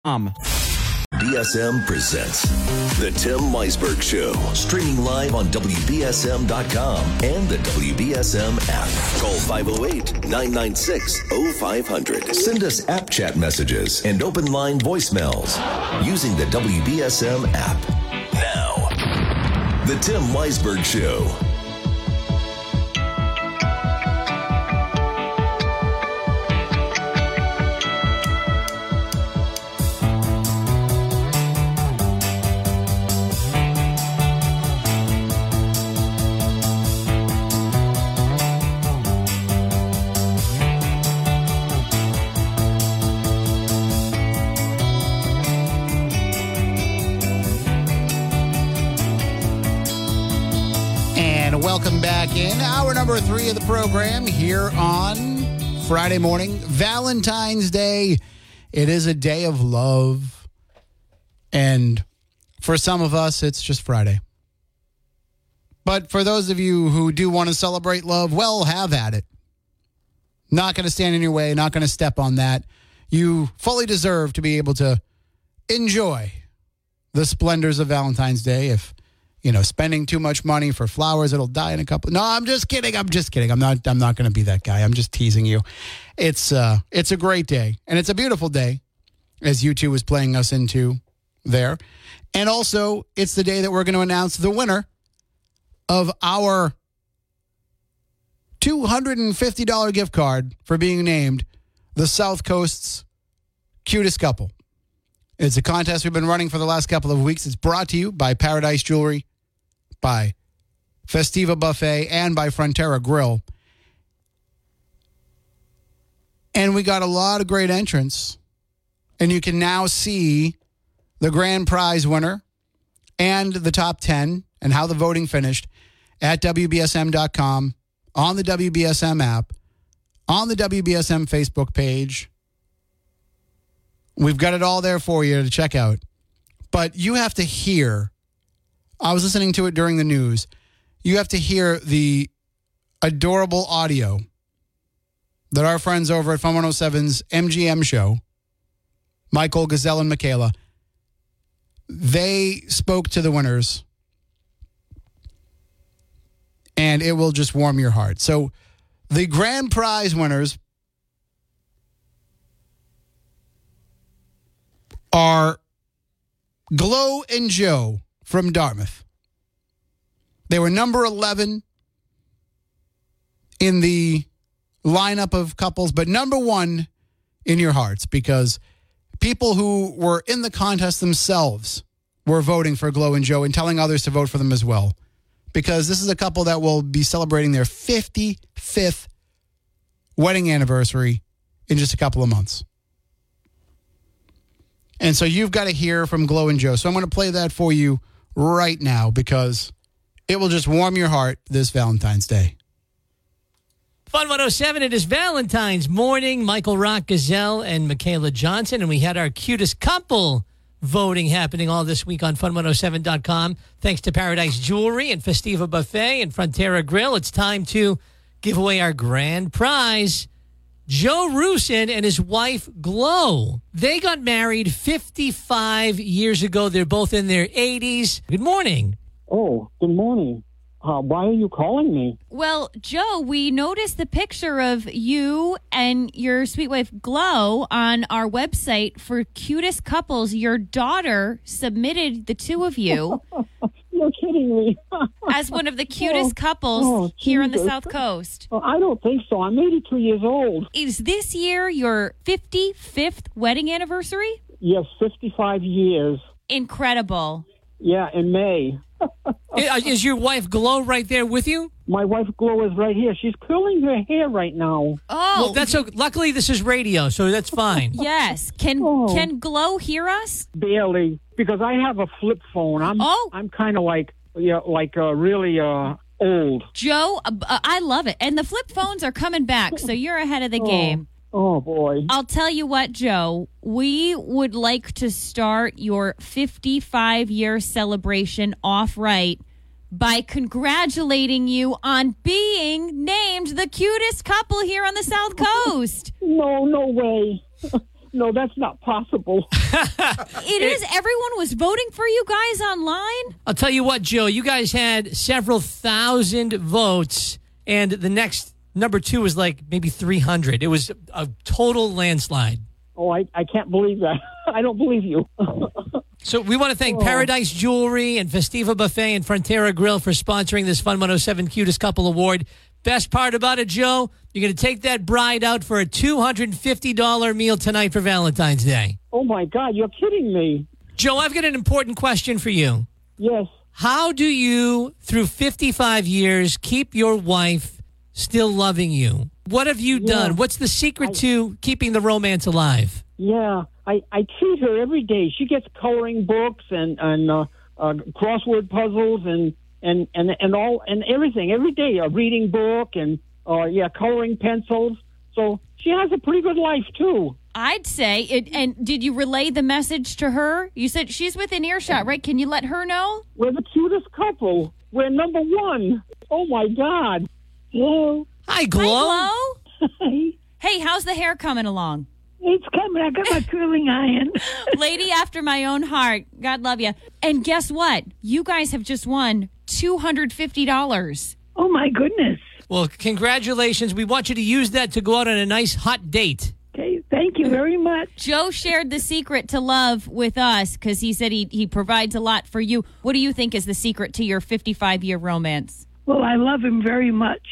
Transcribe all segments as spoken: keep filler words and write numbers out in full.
Um. B S M presents The Tim Weisberg Show, streaming live on W B S M dot com and the W B S M app. Call five oh eight, nine nine six, oh five hundred. Send us app chat messages and open line voicemails using the W B S M app. Now, The Tim Weisberg Show. Welcome back in hour number three of the program here on Friday morning, Valentine's Day. It is a day of love. And for some of us, it's just Friday. But for those of you who do want to celebrate love, well, have at it. Not going to stand in your way, not going to step on that. You fully deserve to be able to enjoy the splendors of Valentine's Day. If You know, spending too much money for flowers, it'll die in a couple. No, I'm just kidding. I'm just kidding. I'm not. I'm not going to be that guy. I'm just teasing you. It's uh, it's a great day, and it's a beautiful day, as U two was playing us into there, and also it's the day that we're going to announce the winner of our two hundred fifty dollars gift card for being named the South Coast's cutest couple. It's a contest we've been running for the last couple of weeks. It's brought to you by Paradise Jewelry, by Festiva Buffet, and by Frontera Grill. And we got a lot of great entrants. And you can now see the grand prize winner and the top ten and how the voting finished at W B S M dot com, on the W B S M app, on the W B S M Facebook page. We've got it all there for you to check out. But you have to hear, I was listening to it during the news, you have to hear the adorable audio that our friends over at Fun one oh seven's M G M show, Michael, Gazelle, and Michaela, they spoke to the winners, and it will just warm your heart. So the grand prize winners are Glow and Joe from Dartmouth. They were number eleven in the lineup of couples, but number one in your hearts, because people who were in the contest themselves were voting for Glow and Joe and telling others to vote for them as well, because this is a couple that will be celebrating their fifty-fifth wedding anniversary in just a couple of months. And so you've got to hear from Glow and Joe. So I'm going to play that for you right now because it will just warm your heart this Valentine's Day. Fun one oh seven, it is Valentine's morning. Michael Rock, Gazelle, and Michaela Johnson. And we had our cutest couple voting happening all this week on fun one oh seven dot com. Thanks to Paradise Jewelry and Festiva Buffet and Frontera Grill. It's time to give away our grand prize. Joe Rusin and his wife, Glow. They got married fifty-five years ago. They're both in their eighties. Good morning. Oh, good morning. Uh, why are you calling me? Well, Joe, we noticed the picture of you and your sweet wife, Glow, on our website for cutest couples. Your daughter submitted the two of you. You're kidding me. as one of the cutest oh, couples oh, here on the Jesus. South Coast. Well, I don't think so. I'm eighty-two years old. Is this year your fifty-fifth wedding anniversary? Yes, fifty-five years. Incredible. Yeah, in May. Is your wife Glow right there with you? My wife Glow is right here. She's curling her hair right now. Oh, well, that's okay. Luckily this is radio, so that's fine. Yes. Can Oh. can Glow hear us? Barely, because I have a flip phone. I'm Oh. I'm kind of like yeah, like uh, really uh, old. Joe, uh, uh, I love it. And the flip phones are coming back, so you're ahead of the game. Oh boy. I'll tell you what, Joe, we would like to start your fifty-five-year celebration off right by congratulating you on being named the cutest couple here on the South Coast. No, no way. no, that's not possible. It is. Everyone was voting for you guys online. I'll tell you what, Joe, you guys had several thousand votes, and the next number two was like maybe three hundred. It was a total landslide. Oh, I, I can't believe that. I don't believe you. So we want to thank Oh. Paradise Jewelry and Festiva Buffet and Frontera Grill for sponsoring this Fun one oh seven Cutest Couple Award. Best part about it, Joe, you're going to take that bride out for a two hundred fifty dollars meal tonight for Valentine's Day. Oh, my God, you're kidding me. Joe, I've got an important question for you. Yes. How do you, through fifty-five years, keep your wife still loving you? What have you Yeah. done? What's the secret to keeping the romance alive? Yeah, I, I treat her every day. She gets coloring books and, and uh, uh, crossword puzzles and, and, and, and all and everything every day. A reading book and uh, yeah, coloring pencils. So she has a pretty good life too. I'd say it. And did you relay the message to her? You said she's within earshot, right? Can you let her know? We're the cutest couple. We're number one. Oh my God. Hello. Hi, Glow. Hi, Glow. Hey, Hey, how's the hair coming along? it's coming. I got my curling iron. Lady after my own heart. God love you. And guess what? You guys have just won two hundred fifty dollars. Oh, my goodness. Well, congratulations. We want you to use that to go out on a nice hot date. Okay, thank you very much. Joe shared the secret to love with us because he said he, he provides a lot for you. What do you think is the secret to your fifty-five-year romance? Well, I love him very much.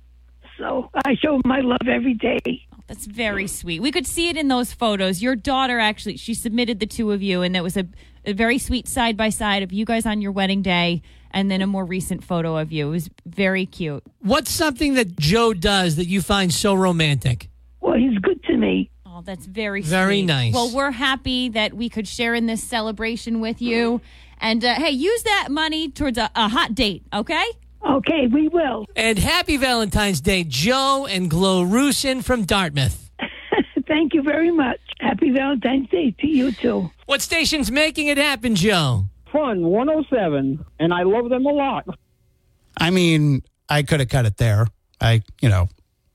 So I show him my love every day. That's very sweet. We could see it in those photos. Your daughter actually, she submitted the two of you, and it was a, a very sweet side by side of you guys on your wedding day, and then a more recent photo of you. It was very cute. What's something that Joe does that you find so romantic? Well, he's good to me. Oh, that's very Very sweet. nice. Well, we're happy that we could share in this celebration with you. And uh, hey, use that money towards a, a hot date, okay? Okay, we will. And happy Valentine's Day, Joe and Glow Rusin from Dartmouth. Thank you very much. Happy Valentine's Day to you, too. What station's making it happen, Joe? Fun one oh seven, and I love them a lot. I mean, I could have cut it there. I, you know,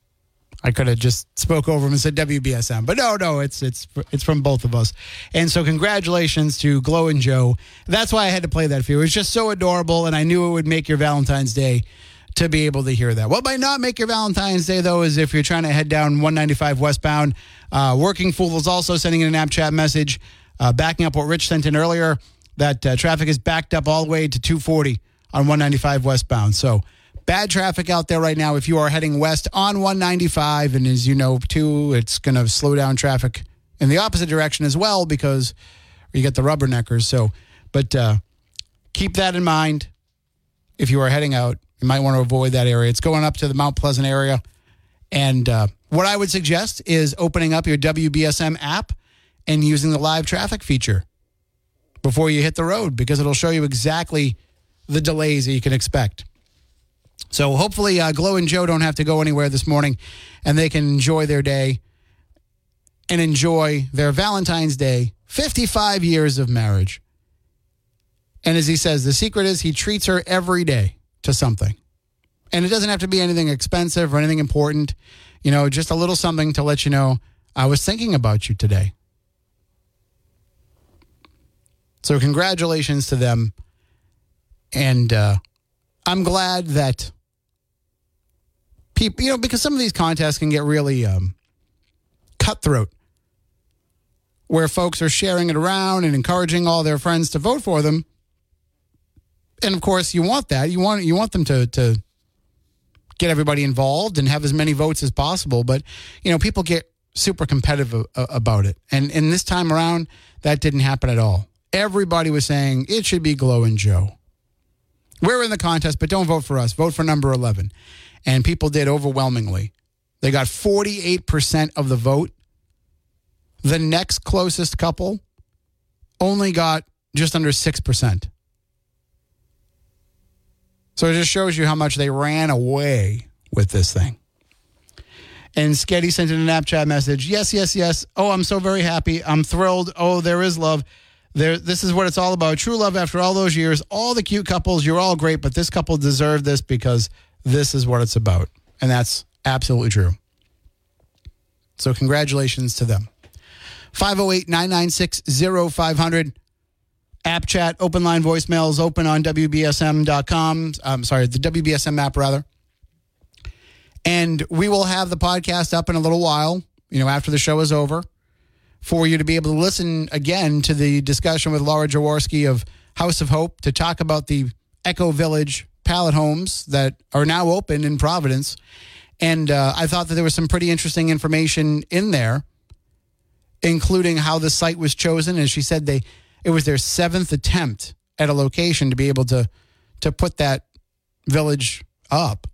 I could have just spoke over him and said W B S M, but no, no, it's it's it's from both of us. And so, congratulations to Glow and Joe. That's why I had to play that for you. It was just so adorable, and I knew it would make your Valentine's Day to be able to hear that. What might not make your Valentine's Day, though, is if you're trying to head down one ninety-five westbound. Uh, Working Fool is also sending in an app chat message, uh, backing up what Rich sent in earlier. That uh, traffic is backed up all the way to two forty on one ninety-five westbound. So bad traffic out there right now if you are heading west on one ninety-five. And as you know, too, it's going to slow down traffic in the opposite direction as well because you get the rubberneckers. So, but uh, keep that in mind if you are heading out. You might want to avoid that area. It's going up to the Mount Pleasant area. And uh, what I would suggest is opening up your W B S M app and using the live traffic feature before you hit the road because it'll show you exactly the delays that you can expect. So hopefully uh, Glow and Joe don't have to go anywhere this morning and they can enjoy their day and enjoy their Valentine's Day, fifty-five years of marriage. And as he says, the secret is he treats her every day to something. And it doesn't have to be anything expensive or anything important. You know, just a little something to let you know, I was thinking about you today. So congratulations to them. And uh, I'm glad that people, you know, because some of these contests can get really um, cutthroat, where folks are sharing it around and encouraging all their friends to vote for them. And of course, you want that. You want you want them to to get everybody involved and have as many votes as possible. But, you know, people get super competitive uh, about it. And, and this time around, that didn't happen at all. Everybody was saying it should be Glow and Joe. We're in the contest, but don't vote for us. Vote for number eleven. And people did overwhelmingly. They got forty-eight percent of the vote. The next closest couple only got just under six percent. So it just shows you how much they ran away with this thing. And Sketty sent in an app chat message. Yes, yes, yes. Oh, I'm so very happy. I'm thrilled. Oh, there is love. There, this is what it's all about. True love after all those years. All the cute couples, you're all great, but this couple deserved this because this is what it's about. And that's absolutely true. So congratulations to them. five oh eight, nine nine six, oh five hundred. App chat, open line voicemails, open on W B S M dot com. I'm sorry, the W B S M app, rather. And we will have the podcast up in a little while, you know, after the show is over, for you to be able to listen again to the discussion with Laura Jaworski of House of Hope to talk about the Echo Village pallet homes that are now open in Providence. And uh, I thought that there was some pretty interesting information in there, including how the site was chosen. And she said they it was their seventh attempt at a location to be able to to put that village up.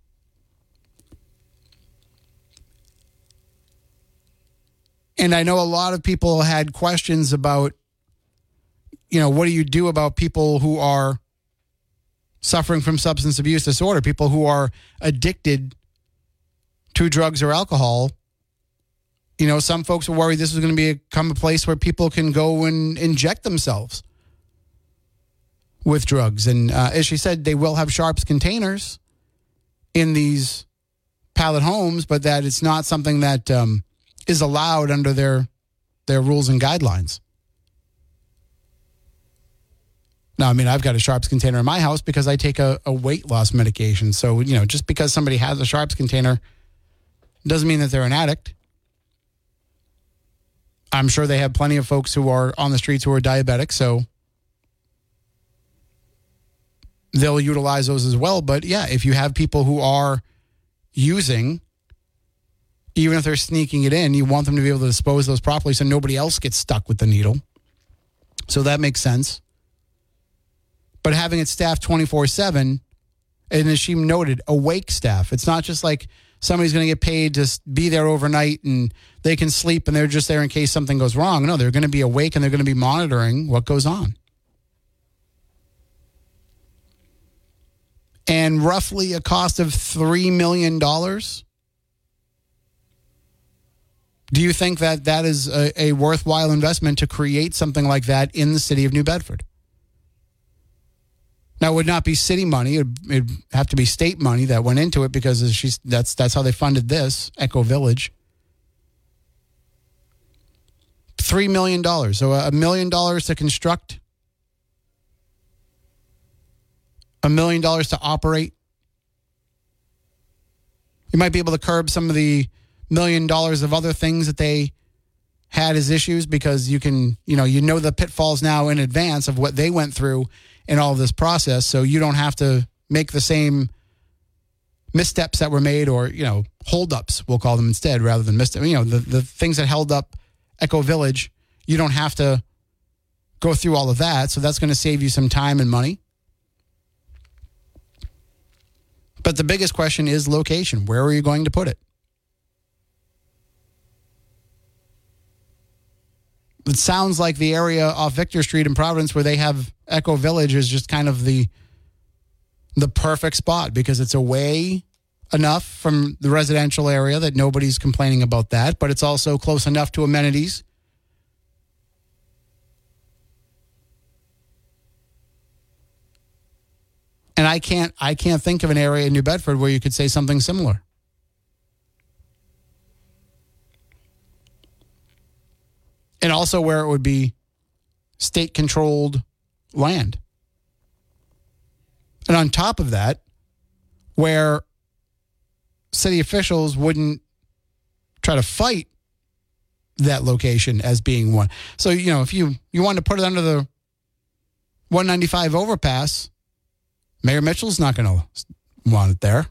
And I know a lot of people had questions about, you know, what do you do about people who are suffering from substance abuse disorder, people who are addicted to drugs or alcohol? You know, some folks were worried this was going to become a place where people can go and inject themselves with drugs. And uh, as she said, they will have Sharps containers in these pallet homes, but that it's not something that um, is allowed under their their rules and guidelines. Now, I mean, I've got a Sharps container in my house because I take a, a weight loss medication. So, you know, just because somebody has a Sharps container doesn't mean that they're an addict. I'm sure they have plenty of folks who are on the streets who are diabetic, so they'll utilize those as well. But yeah, if you have people who are using, even if they're sneaking it in, you want them to be able to dispose those properly so nobody else gets stuck with the needle. So that makes sense. But having it staffed twenty-four seven, and as she noted, awake staff. It's not just like somebody's going to get paid to be there overnight and they can sleep and they're just there in case something goes wrong. No, they're going to be awake and they're going to be monitoring what goes on. And roughly a cost of three million dollars. Do you think that that is a, a worthwhile investment to create something like that in the city of New Bedford? Now, it would not be city money. It would have to be state money that went into it because she's, that's that's how they funded this, Echo Village. Three million dollars. So a million dollars to construct, a million dollars to operate. You might be able to curb some of the million dollars of other things that they had as issues because you can, you know, you know the pitfalls now in advance of what they went through in all of this process, so you don't have to make the same missteps that were made, or, you know, holdups, we'll call them instead, rather than missteps. You know, the, the things that held up Echo Village, you don't have to go through all of that, so that's going to save you some time and money. But the biggest question is location. Where are you going to put it? It sounds like the area off Victor Street in Providence where they have Echo Village is just kind of the the perfect spot because it's away enough from the residential area that nobody's complaining about that, but it's also close enough to amenities. And I can't I can't think of an area in New Bedford where you could say something similar. And also where it would be state-controlled land. And on top of that, where city officials wouldn't try to fight that location as being one. So, you know, if you, you wanted to put it under the one ninety-five overpass, Mayor Mitchell's not going to want it there.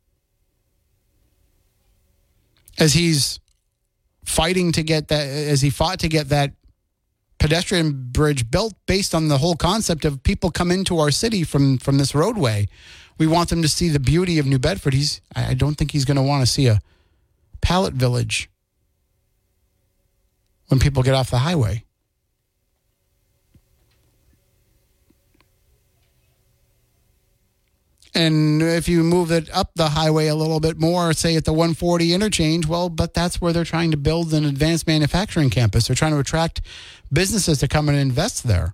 As he's fighting to get that, as he fought to get that pedestrian bridge built based on the whole concept of people come into our city from, from this roadway. We want them to see the beauty of New Bedford. He's, I don't think he's going to want to see a pallet village when people get off the highway. And if you move it up the highway a little bit more, say at the one forty interchange, well, but that's where they're trying to build an advanced manufacturing campus. They're trying to attract businesses to come and invest there.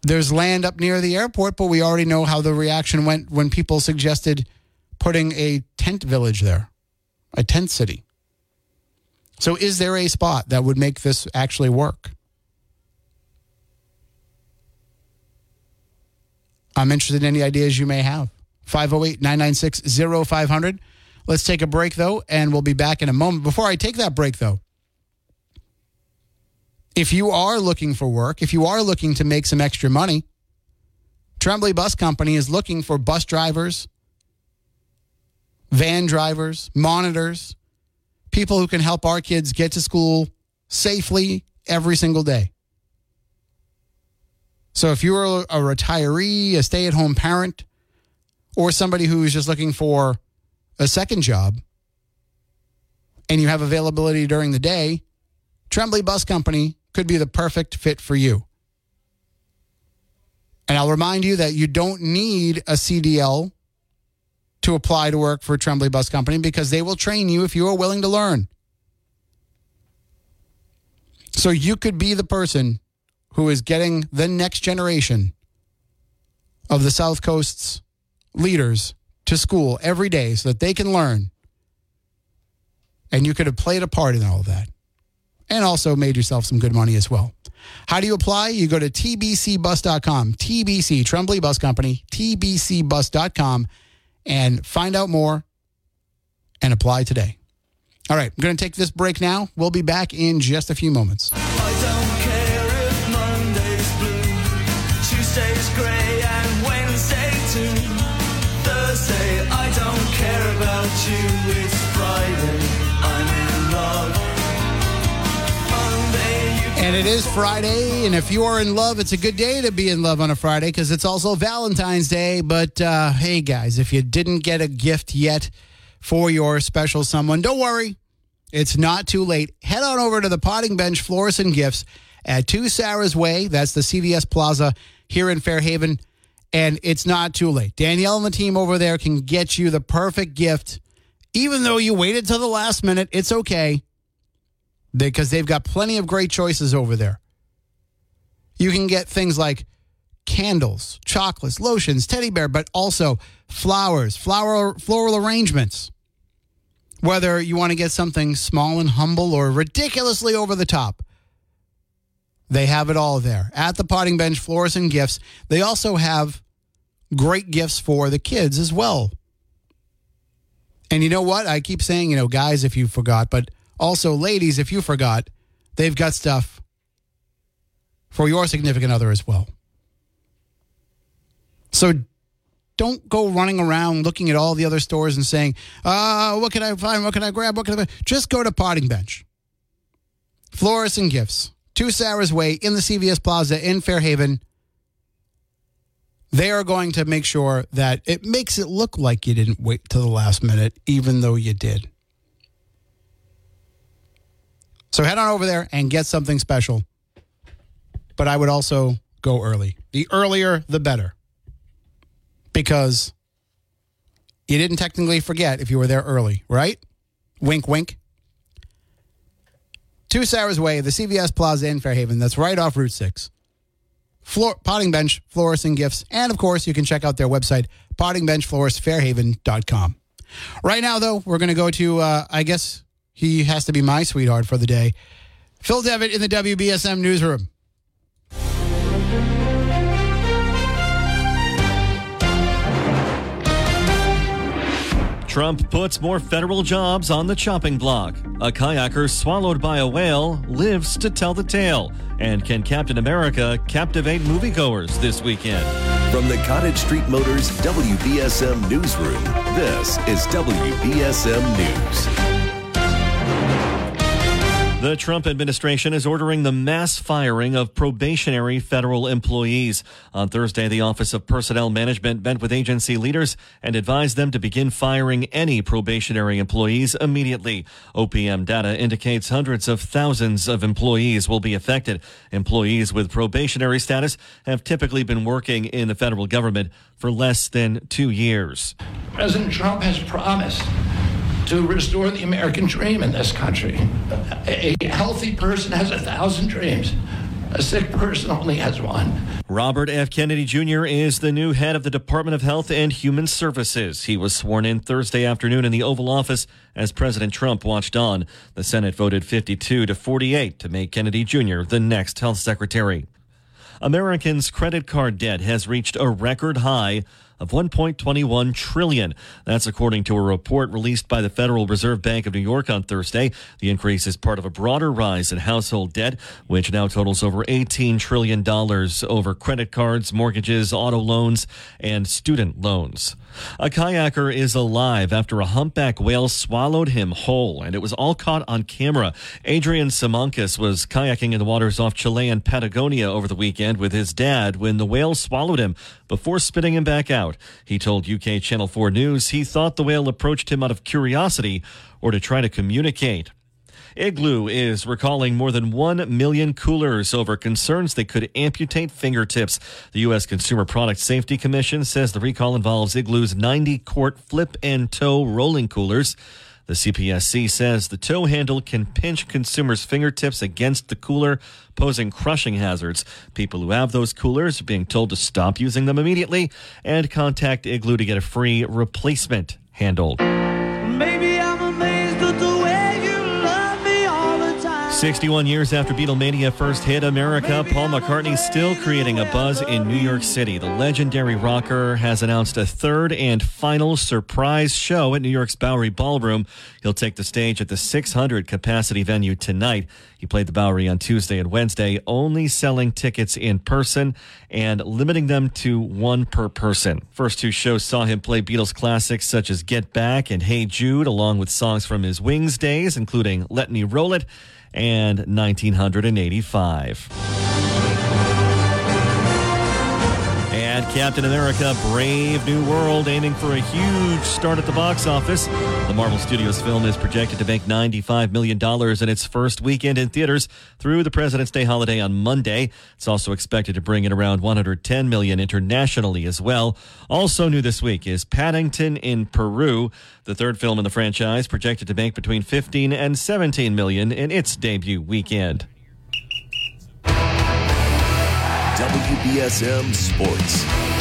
There's land up near the airport, but we already know how the reaction went when people suggested putting a tent village there, a tent city. So is there a spot that would make this actually work? I'm interested in any ideas you may have. five oh eight, nine nine six, oh five hundred. Let's take a break, though, and we'll be back in a moment. Before I take that break, though, if you are looking for work, if you are looking to make some extra money, Tremblay Bus Company is looking for bus drivers, van drivers, monitors, people who can help our kids get to school safely every single day. So if you're a retiree, a stay-at-home parent, or somebody who is just looking for a second job, and you have availability during the day, Tremblay Bus Company could be the perfect fit for you. And I'll remind you that you don't need a C D L to apply to work for Tremblay Bus Company because they will train you if you are willing to learn. So you could be the person who is getting the next generation of the South Coast's leaders to school every day so that they can learn. And you could have played a part in all of that. And also made yourself some good money as well. How do you apply? You go to T B C bus dot com, T B C, Tremblay Bus Company, T B C bus dot com, and find out more and apply today. All right, I'm going to take this break now. We'll be back in just a few moments. I don't care if Monday's blue, Tuesday's grey, and Wednesday too. Thursday, I don't care about you. It's Friday, I'm in love. Monday, you And it is Friday, and if you are in love, it's a good day to be in love on a Friday because it's also Valentine's Day. But uh, hey, guys, if you didn't get a gift yet for your special someone, don't worry. It's not too late. Head on over to the Potting Bench Florists and Gifts at two Sarah's Way. That's the C V S Plaza here in Fairhaven. And it's not too late. Danielle and the team over there can get you the perfect gift. Even though you waited till the last minute, it's okay. Because they've got plenty of great choices over there. You can get things like candles, chocolates, lotions, teddy bear, but also flowers, flower, floral arrangements. Whether you want to get something small and humble or ridiculously over the top, they have it all there. At the Potting Bench Florists and Gifts, they also have great gifts for the kids as well. And you know what? I keep saying, you know, guys, if you forgot, but also ladies, if you forgot, they've got stuff for your significant other as well. So don't go running around looking at all the other stores and saying, uh, what can I find? What can I grab? What can I find? Just go to Potting Bench. Florists and Gifts. two Sarah's Way in the C V S Plaza in Fairhaven. They are going to make sure that it makes it look like you didn't wait till the last minute, even though you did. So head on over there and get something special. But I would also go early. The earlier, the better. Because you didn't technically forget if you were there early, right? Wink, wink. two Sarah's Way, the C V S Plaza in Fairhaven. That's right off Route six. Floor, Potting Bench, Florists and Gifts. And, of course, you can check out their website, potting bench florist fairhaven dot com. Right now, though, we're going to go to, uh, I guess he has to be my sweetheart for the day, Phil Devitt in the W B S M newsroom. Trump puts more federal jobs on the chopping block. A kayaker swallowed by a whale lives to tell the tale. And can Captain America captivate moviegoers this weekend? From the Cottage Street Motors W B S M newsroom, this is W B S M News. The Trump administration is ordering the mass firing of probationary federal employees. On Thursday, the Office of Personnel Management met with agency leaders and advised them to begin firing any probationary employees immediately. O P M data indicates hundreds of thousands of employees will be affected. Employees with probationary status have typically been working in the federal government for less than two years. President Trump has promised to restore the American dream in this country. A healthy person has a thousand dreams. A sick person only has one. Robert F. Kennedy Junior is the new head of the Department of Health and Human Services. He was sworn in Thursday afternoon in the Oval Office as President Trump watched on. The Senate voted fifty-two to forty-eight to make Kennedy Junior the next health secretary. Americans' credit card debt has reached a record high of one point two one trillion dollars. That's according to a report released by the Federal Reserve Bank of New York on Thursday. The increase is part of a broader rise in household debt, which now totals over eighteen trillion dollars over credit cards, mortgages, auto loans, and student loans. A kayaker is alive after a humpback whale swallowed him whole, and it was all caught on camera. Adrian Simankis was kayaking in the waters off Chilean Patagonia over the weekend with his dad when the whale swallowed him before spitting him back out. He told U K Channel four News he thought the whale approached him out of curiosity or to try to communicate. Igloo is recalling more than one million coolers over concerns they could amputate fingertips. The U S Consumer Product Safety Commission says the recall involves Igloo's ninety-quart flip and toe rolling coolers. The C P S C says the toe handle can pinch consumers' fingertips against the cooler, posing crushing hazards. People who have those coolers are being told to stop using them immediately and contact Igloo to get a free replacement handle. Maybe I'm amazed at the way you love me all the time. sixty-one years after Beatlemania first hit America, Paul McCartney's still creating a buzz in New York City. The legendary rocker has announced a third and final surprise show at New York's Bowery Ballroom. He'll take the stage at the six hundred capacity venue tonight. He played the Bowery on Tuesday and Wednesday, only selling tickets in person and limiting them to one per person. First two shows saw him play Beatles classics such as Get Back and Hey Jude, along with songs from his Wings days, including Let Me Roll It and nineteen eighty-five. And Captain America, Brave New World, aiming for a huge start at the box office. The Marvel Studios film is projected to make ninety-five million dollars in its first weekend in theaters through the President's Day holiday on Monday. It's also expected to bring in around one hundred ten million dollars internationally as well. Also new this week is Paddington in Peru, the third film in the franchise, projected to make between fifteen and seventeen million dollars in its debut weekend. W B S M Sports.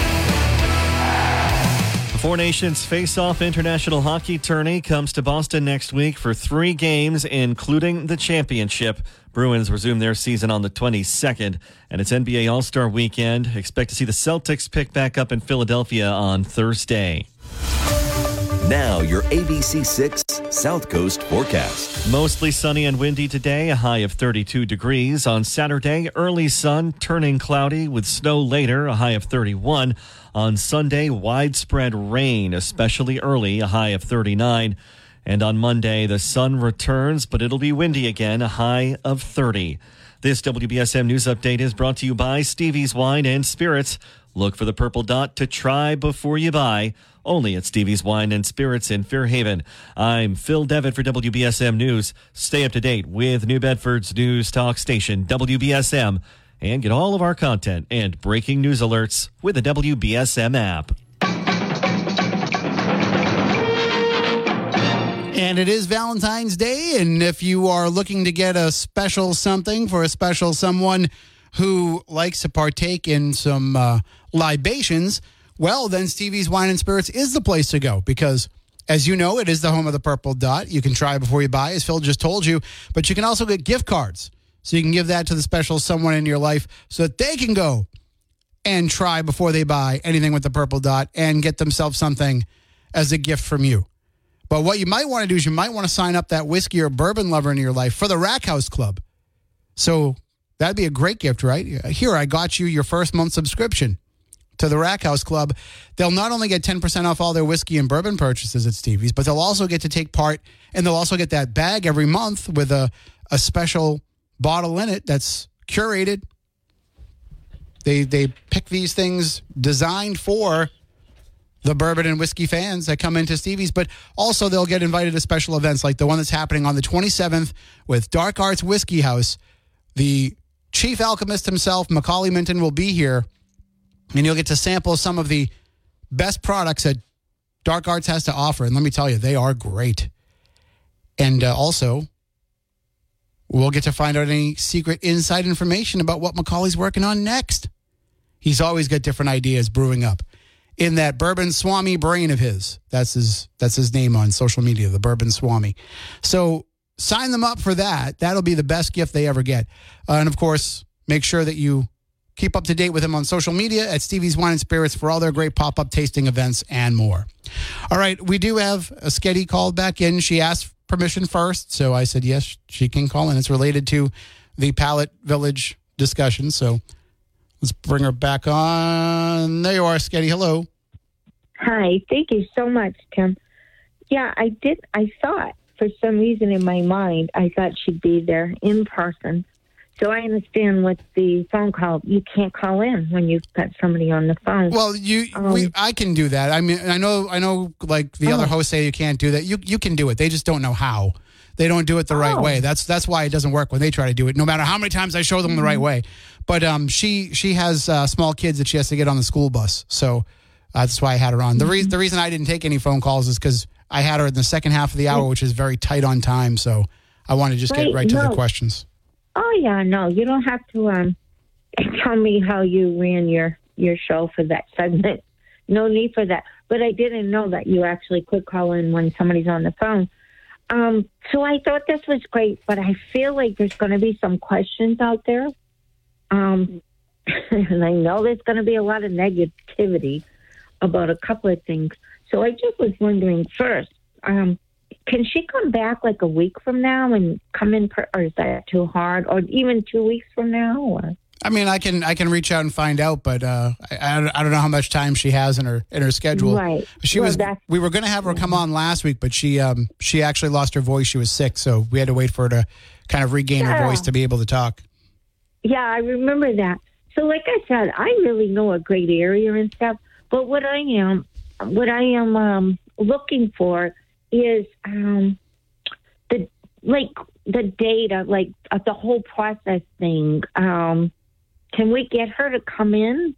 The Four Nations Face-Off International Hockey Tourney comes to Boston next week for three games, including the championship. Bruins resume their season on the twenty-second, and it's N B A All-Star Weekend. Expect to see the Celtics pick back up in Philadelphia on Thursday. Now your A B C six South Coast forecast. Mostly sunny and windy today, a high of thirty-two degrees. On Saturday, early sun, turning cloudy with snow later, a high of thirty-one. On Sunday, widespread rain, especially early, a high of thirty-nine. And on Monday, the sun returns, but it'll be windy again, a high of thirty. This W B S M News Update is brought to you by Stevie's Wine and Spirits. Look for the purple dot to try before you buy. Only at Stevie's Wine and Spirits in Fairhaven. I'm Phil Devitt for W B S M News. Stay up to date with New Bedford's news talk station, W B S M, and get all of our content and breaking news alerts with the W B S M app. And it is Valentine's Day, and if you are looking to get a special something for a special someone who likes to partake in some uh, libations, well, then Stevie's Wine and Spirits is the place to go because, as you know, it is the home of the purple dot. You can try before you buy, as Phil just told you, but you can also get gift cards. So you can give that to the special someone in your life so that they can go and try before they buy anything with the purple dot and get themselves something as a gift from you. But what you might want to do is you might want to sign up that whiskey or bourbon lover in your life for the Rack House Club. So that'd be a great gift, right? Here, I got you your first month subscription to the Rack House Club. They'll not only get ten percent off all their whiskey and bourbon purchases at Stevie's, but they'll also get to take part, and they'll also get that bag every month with a, a special bottle in it that's curated. They they pick these things designed for the bourbon and whiskey fans that come into Stevie's, but also they'll get invited to special events like the one that's happening on the twenty-seventh with Dark Arts Whiskey House. The chief alchemist himself, Macaulay Minton, will be here, and you'll get to sample some of the best products that Dark Arts has to offer. And let me tell you, they are great. And uh, also, we'll get to find out any secret inside information about what Macaulay's working on next. He's always got different ideas brewing up in that Bourbon Swami brain of his. That's his that's his name on social media, the Bourbon Swami. So sign them up for that. That'll be the best gift they ever get. Uh, and, of course, make sure that you keep up to date with him on social media at Stevie's Wine and Spirits for all their great pop-up tasting events and more. All right, we do have a Sketty called back in. She asked permission first, so I said yes, she can call in. It's related to the Pallet Village discussion, so let's bring her back on. There you are, Sketty. Hello. Hi. Thank you so much, Tim. Yeah, I did. I thought, for some reason in my mind, I thought she'd be there in person. So I understand with the phone call, you can't call in when you've got somebody on the phone. Well, you, um, we, I can do that. I mean, I know, I know. Like the oh. other hosts say, you can't do that. You, you can do it. They just don't know how. They don't do it the oh. right way. That's that's why it doesn't work when they try to do it. No matter how many times I show them mm-hmm. the right way. But um, she she has uh, small kids that she has to get on the school bus, so uh, that's why I had her on. Mm-hmm. The reason the reason I didn't take any phone calls is because I had her in the second half of the hour, which is very tight on time. So I want to just right, get right to no. the questions. Oh, yeah, no, you don't have to um, tell me how you ran your, your show for that segment. No need for that. But I didn't know that you actually could call in when somebody's on the phone. Um, so I thought this was great, but I feel like there's going to be some questions out there. Um, and I know there's going to be a lot of negativity about a couple of things. So I just was wondering first, um, can she come back like a week from now and come in, per, or is that too hard? Or even two weeks from now? Or? I mean, I can I can reach out and find out, but uh, I, I don't know how much time she has in her in her schedule. Right. She well, was. We were going to have her come on last week, but she um she actually lost her voice. She was sick, so we had to wait for her to kind of regain yeah. her voice to be able to talk. Yeah, I remember that. So, like I said, I really know a great area and stuff. But what I am, what I am um, looking for is um, the like the data, like uh, the whole process thing. Um, can we get her to come in?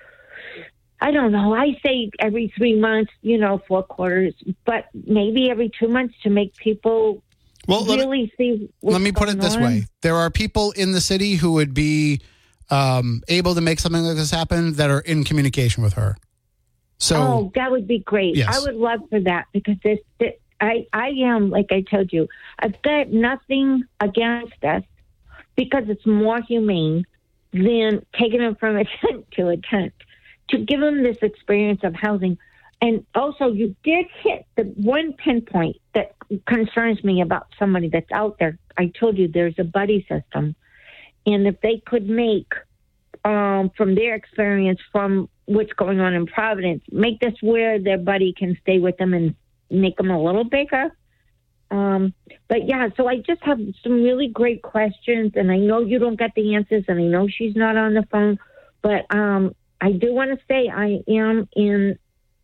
I don't know. I say every three months, you know, four quarters, but maybe every two months to make people well, really let, see what's Let me put it this on. way. There are people in the city who would be um, able to make something like this happen that are in communication with her. So, oh, that would be great. Yes. I would love for that because this, this I, I am, like I told you, I've got nothing against us because it's more humane than taking them from a tent to a tent to give them this experience of housing. And also, you did hit the one pinpoint that concerns me about somebody that's out there. I told you there's a buddy system. And if they could make, um, from their experience, from what's going on in Providence, make this where their buddy can stay with them and make them a little bigger. Um, but, yeah, so I just have some really great questions. And I know you don't get the answers, and I know she's not on the phone. But um, I do want to say I am in...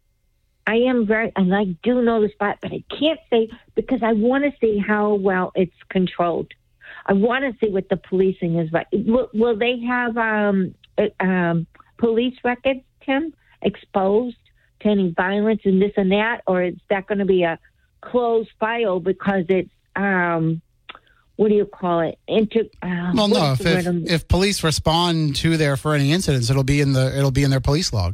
I am very, and I do know the spot, but I can't say because I want to see how well it's controlled. I want to see what the policing is like. Will, will they have um, uh, um, police records, Tim, exposed to any violence and this and that, or is that going to be a closed file because it's, um, what do you call it? Inter, uh, well, no, if, if, if police respond to there for any incidents, it'll be in the it'll be in their police log.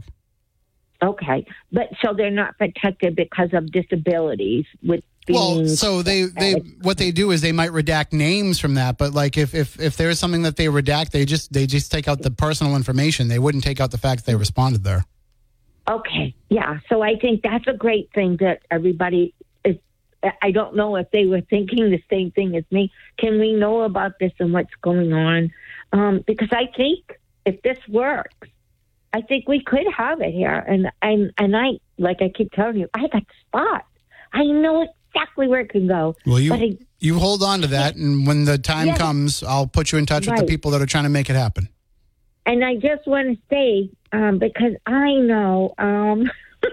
Okay, but so they're not protected because of disabilities with being... Well, so they, they what they do is they might redact names from that, but like if, if, if there is something that they redact, they just they just take out the personal information. They wouldn't take out the fact that they responded there. Okay, yeah. So I think that's a great thing that everybody is... I don't know if they were thinking the same thing as me. Can we know about this and what's going on? Um, because I think if this works, I think we could have it here. And, and and I, like I keep telling you, I got spots. I know exactly where it can go. Well, you but I, you hold on to that, and when the time yes, comes, I'll put you in touch right. with the people that are trying to make it happen. And I just want to say, um, because I know um,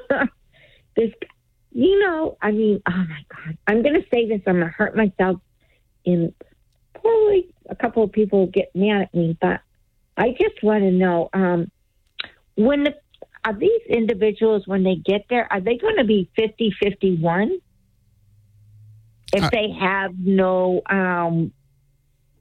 this, you know, I mean, oh, my God. I'm going to say this. I'm going to hurt myself. And probably a couple of people will get mad at me. But I just want to know, um, When the, are these individuals, when they get there, are they going to be fifty fifty-one? If uh, they have no um,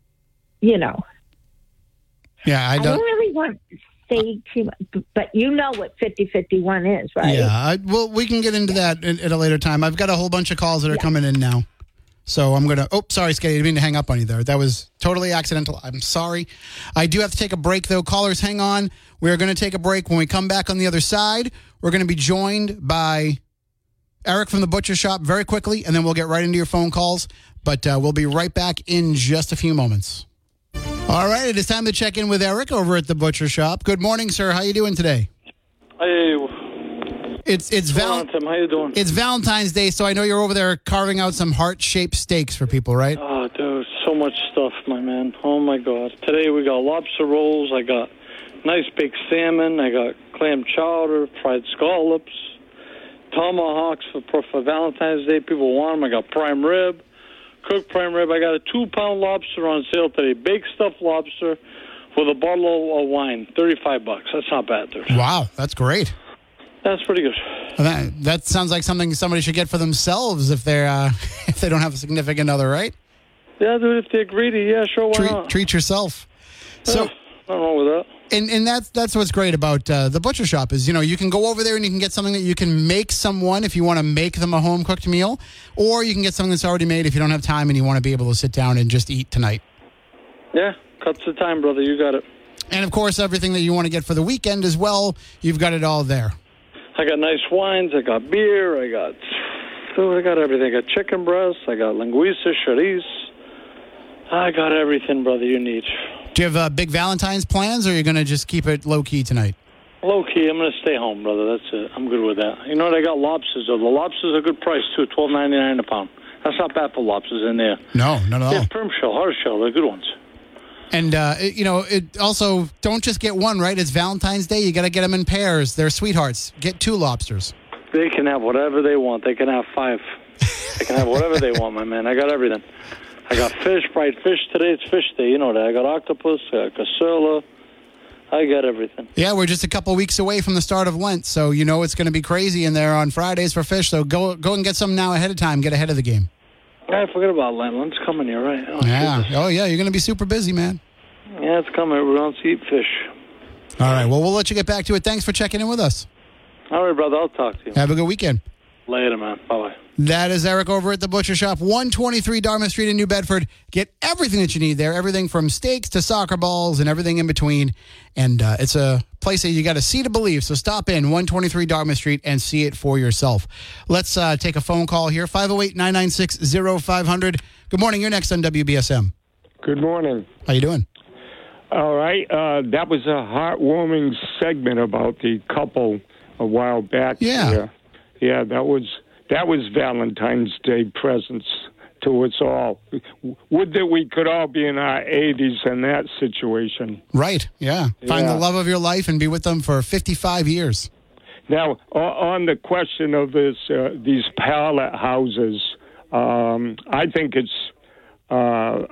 you know. Yeah, I I don't. don't really want to say too much, but you know what fifty fifty-one is, right? Yeah, I, well, we can get into that at, at a later time. I've got a whole bunch of calls that are Yeah. coming in now. So I'm going to, oh, sorry, Sketty, I didn't mean to hang up on you there. That was totally accidental. I'm sorry. I do have to take a break, though. Callers, hang on. We are going to take a break. When we come back on the other side, we're going to be joined by Eric from the Butcher Shop very quickly, and then we'll get right into your phone calls. But uh, we'll be right back in just a few moments. All right, it is time to check in with Eric over at the Butcher Shop. Good morning, sir. How you doing today? Hey, It's it's val- Tim, how you doing? It's Valentine's Day, so I know you're over there carving out some heart-shaped steaks for people, right? Oh, dude, so much stuff, my man. Oh, my God. Today we got lobster rolls. I got nice baked salmon. I got clam chowder, fried scallops, tomahawks for, for Valentine's Day. People want them. I got prime rib, cooked prime rib. I got a two-pound lobster on sale today, baked stuffed lobster with a bottle of wine, thirty-five bucks. That's not bad, dude. Wow, that's great. That's pretty good. That, that sounds like something somebody should get for themselves if they're uh, if they don't have a significant other, right? Yeah, dude, if they're greedy, yeah, sure, why Treat not? treat yourself. So, Nothing wrong with that. and and that's that's what's great about uh, the Butcher Shop is, you know, you can go over there and you can get something that you can make someone if you want to make them a home cooked meal, or you can get something that's already made if you don't have time and you want to be able to sit down and just eat tonight. Yeah, cuts the time, brother. You got it. And of course, everything that you want to get for the weekend as well, you've got it all there. I got nice wines. I got beer. I got, dude, I got everything. I got chicken breasts. I got linguiça, chorizo. I got everything, brother, you need. Do you have uh, big Valentine's plans, or are you going to just keep it low-key tonight? Low key, I'm going to stay home, brother. That's it. I'm good with that. You know what? I got lobsters, though. The lobsters are a good price, too, twelve ninety-nine a pound. That's not bad for lobsters in there. No, not at all. Yeah, firm shell, hard shell. They're good ones. And, uh, it, you know, it also, don't just get one, right? It's Valentine's Day. You got to get them in pairs. They're sweethearts. Get two lobsters. They can have whatever they want. They can have five. They can have whatever they want, my man. I got everything. I got fish, fried fish today. It's fish day. You know that. I got octopus, I got casella. I got everything. Yeah, we're just a couple weeks away from the start of Lent, so you know it's going to be crazy in there on Fridays for fish. So go go and get some now ahead of time. Get ahead of the game. I forget about Lent. Lent's coming here, right? Oh, yeah. Jesus. Oh, yeah. You're going to be super busy, man. Yeah, it's coming. We're going to eat fish. All right. Well, we'll let you get back to it. Thanks for checking in with us. All right, brother. I'll talk to you. Have a good weekend. Later, man. Bye-bye. That is Eric over at the Butcher Shop, one twenty-three Dartmouth Street in New Bedford. Get everything that you need there, everything from steaks to soccer balls and everything in between. And uh, it's a place that you got to see to believe. So stop in, one twenty-three Dartmouth Street, and see it for yourself. Let's uh, take a phone call here, five oh eight, nine nine six, oh five hundred. Good morning. You're next on W B S M. Good morning. How you doing? All right. Uh, that was a heartwarming segment about the couple a while back. Yeah. There. Yeah, that was that was Valentine's Day presents to us all. Would that we could all be in our eighties in that situation. Right, yeah. Find Yeah. the love of your life and be with them for fifty-five years. Now, o- on the question of this, uh, these pallet houses, um, I think it's uh,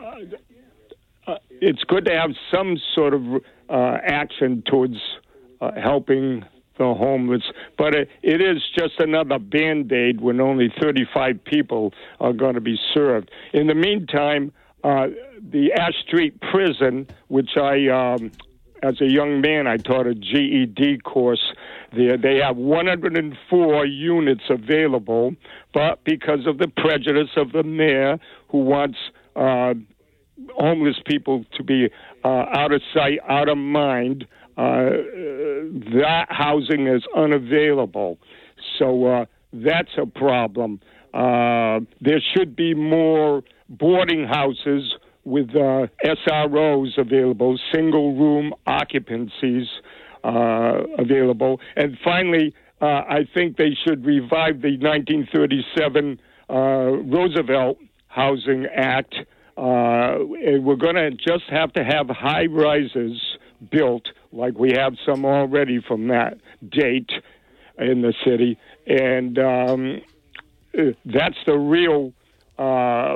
uh, it's good to have some sort of uh, action towards uh, helping the homeless, but it, it is just another Band-Aid when only thirty-five people are going to be served. In the meantime, uh, the Ash Street Prison, which I, um, as a young man, I taught a G E D course there. They have one hundred four units available, but because of the prejudice of the mayor who wants uh, homeless people to be uh, out of sight, out of mind, Uh, that housing is unavailable. So uh, that's a problem. Uh, there should be more boarding houses with uh, S R Os available, single-room occupancies uh, available. And finally, uh, I think they should revive the nineteen thirty-seven uh, Roosevelt Housing Act. Uh, and we're going to just have to have high rises built, like we have some already from that date in the city. And um, that's the real uh,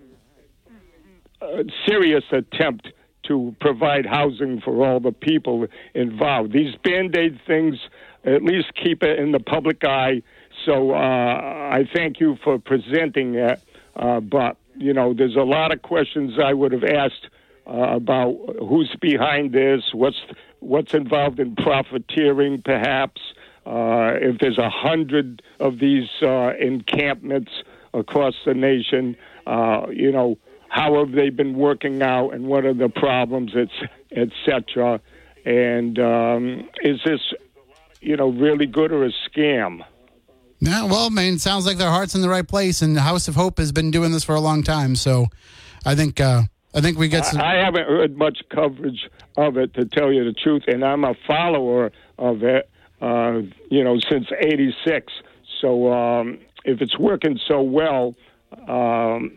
serious attempt to provide housing for all the people involved. These Band-Aid things at least keep it in the public eye. So uh, I thank you for presenting that. Uh, but, you know, there's a lot of questions I would have asked uh, about who's behind this, what's what's involved in profiteering, perhaps. Uh, if there's a hundred of these uh, encampments across the nation, uh, you know, how have they been working out, and what are the problems, et cetera. And um, is this, you know, really good or a scam? Yeah, well, I mean, it sounds like their heart's in the right place, and the House of Hope has been doing this for a long time. So, I think uh, I think we get some. I haven't heard much coverage of it, to tell you the truth, and I'm a follower of it, uh, you know, since eighty-six. So, um, if it's working so well, um,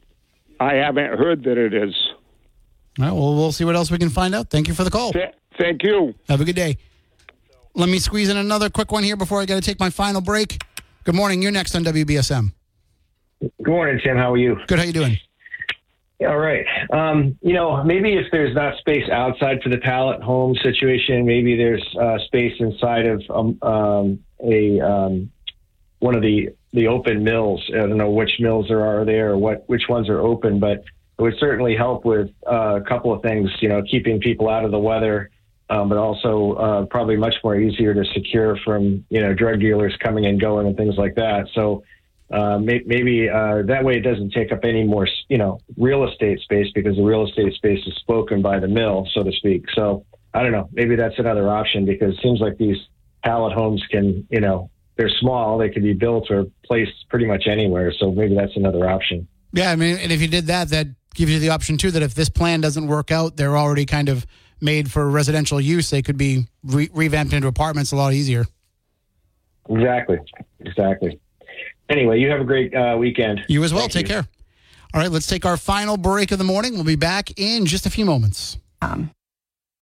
I haven't heard that it is. All right, well, we'll see what else we can find out. Thank you for the call. Th- thank you. Have a good day. Let me squeeze in another quick one here before I got to take my final break. Good morning. You're next on W B S M. Good morning, Tim. How are you? Good. How you doing? All right. Um, you know, maybe if there's not space outside for the pallet home situation, maybe there's uh, space inside of um, um, a um, one of the, the open mills. I don't know which mills there are there or what which ones are open, but it would certainly help with uh, a couple of things, you know, keeping people out of the weather, um, but also uh, probably much more easier to secure from, you know, drug dealers coming and going and things like that. So uh, may- maybe uh, that way it doesn't take up any more, you know, real estate space, because the real estate space is spoken by the mill, so to speak. So I don't know, maybe that's another option, because it seems like these pallet homes can, you know, they're small, they can be built or placed pretty much anywhere. So maybe that's another option. Yeah, I mean, and if you did that, that gives you the option, too, that if this plan doesn't work out, they're already kind of made for residential use. They could be re- revamped into apartments a lot easier. Exactly. Exactly. Anyway, you have a great uh, weekend. You as well. Thank Take you. care. All right, let's take our final break of the morning. We'll be back in just a few moments. Um.